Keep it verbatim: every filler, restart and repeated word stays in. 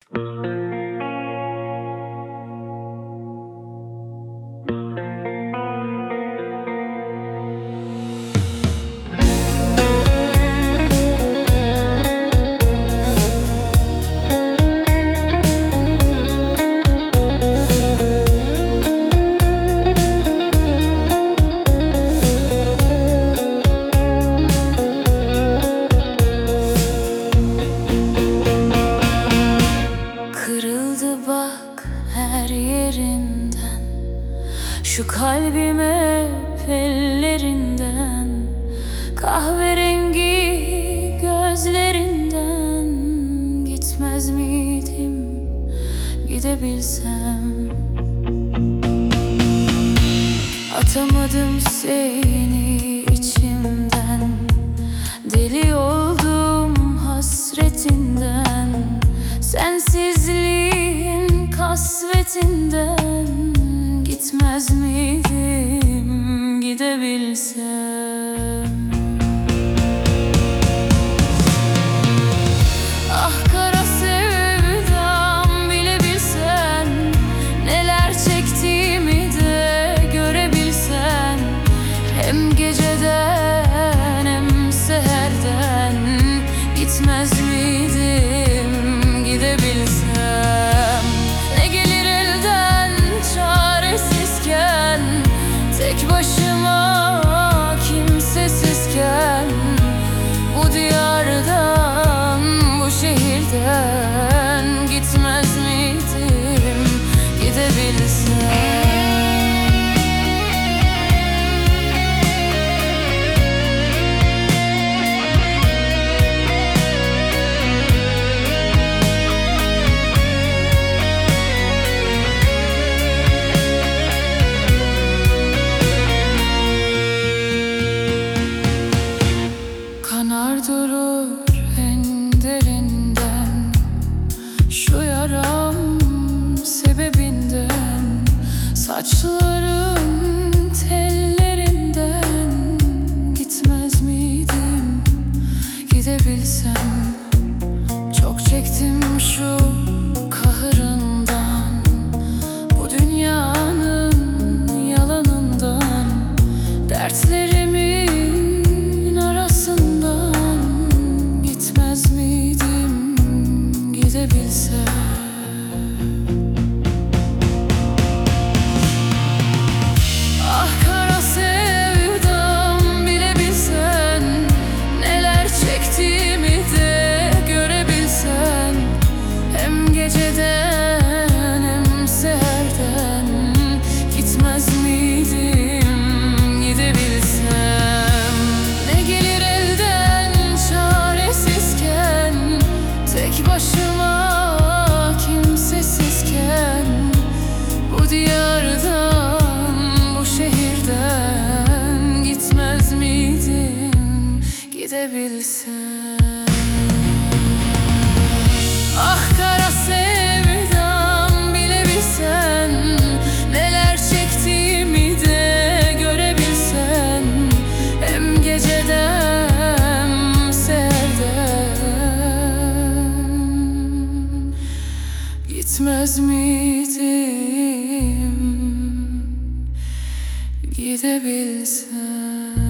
Kırıldı bak her yerinden, şu kalbime ellerinden, kahverengi gözlerinden. Gitmez miydim gidebilsem? Atamadım seni içimden, deli oldum hasretinden, sensizliğin kasvetinden. Gitmez miydim gidebilsem? Ah kara sevdam, bilebilsen, neler çektiğimi de görebilsen. Hem geceden hem seherden, gitmez miydim gidebilsem? Ne gelir elden çaresizken, tek başıma kimsesizken, bu diyardan, bu şehirden. Gitmez miydim gidebilsem? Kanar durur en derinden, şu yaram sebebinden. Saçların tellerinden, gitmez miydim gidebilsem? Çok çektim şu kahırından, bu dünyanın yalanından. Dertlerimin arasından, gitmez miydim gidebilsem? Ah kara sevdam, bilebilsen, neler çektiğimi de görebilsen. Hem geceden hem seherden, gitmez miydim gidebilsem? Ne gelir elden çaresizken, tek başıma kimsesizken, bu diyardan, bu şehirden. Gitmez miydim gidebilsem? Ah kara sevdam, bilebilsen, neler çektiğimi de görebilsen. Hem geceden hem seherden, gitmez miydim gidebilsem?